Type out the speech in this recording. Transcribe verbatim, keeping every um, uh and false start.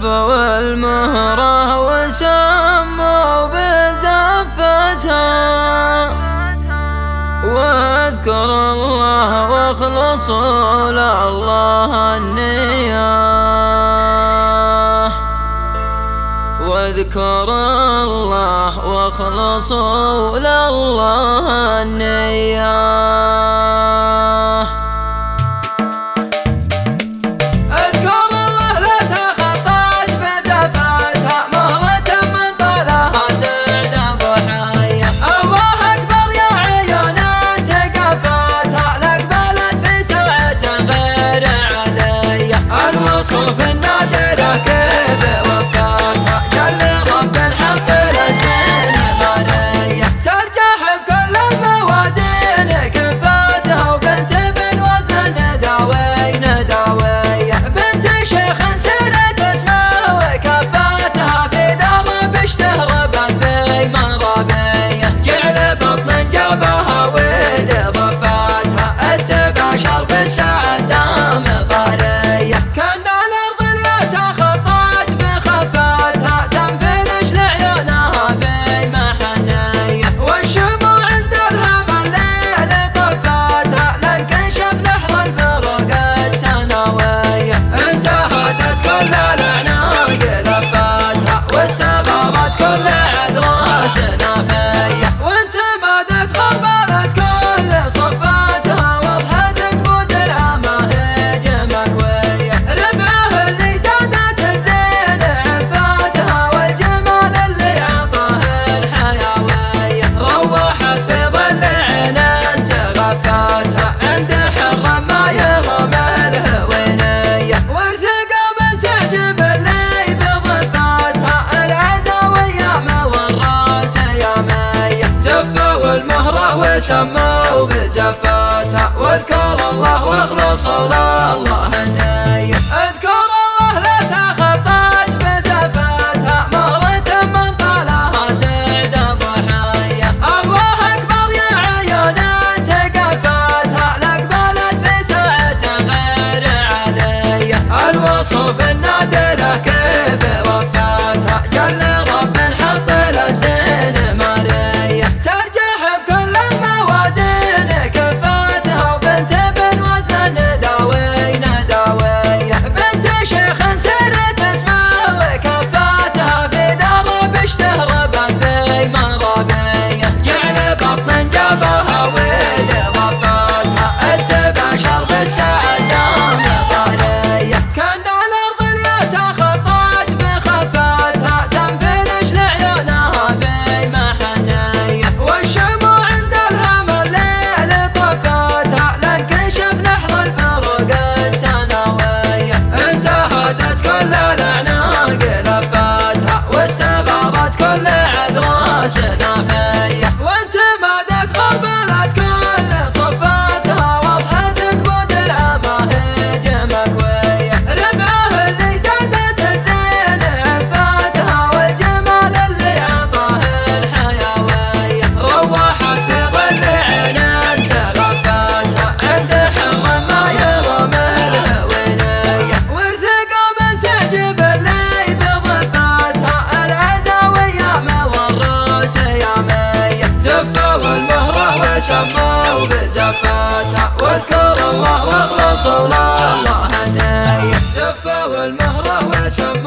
زفوا المهرة وسموا بزفتها، واذكر الله واخلصوا لله النية، واذكر الله واخلصوا لله النية. صوف النادرة كيف وفاتها جل رب الحق لزين مارية، ترجح بكل الموازين كفاتها، وبنت بن وزن نداوي نداوية، بنت شيخ سرت اسمه وكفاتها، في درب اشتهربت في مرابية، جعل بطن جابها ود ضفاتها، اتبع شرف السعد دام ضارية، كان سموا بزفاتها، واذكر الله واخلصوا لله النية، اذكر الله لا تخطت بزفاتها، مهرة من طالها سعد ضحايا، الله اكبر يا عيون تقفاتها، لاقبلت في ساعة غير عادية، الوصوف النادرة كيف وفاتها، جل رب الحق لزين مارية، ترجح بكل جابها ود ضفاتها، اتبع شرف السعد دام ضارية، كان على الارض اليا تخطت بخفاتها، تنفرش لعيونها في محنية، والشموع عند الهم الليل طفاتها، لانكشف نحر الفروق السنوية، انتهدت كل الاعناق لفاتها، واستغارت كل عذرا سنافية، وانت سموا بزفاتها، واذكر الله واخلصوا لله النية، زفوا المهرة وسموا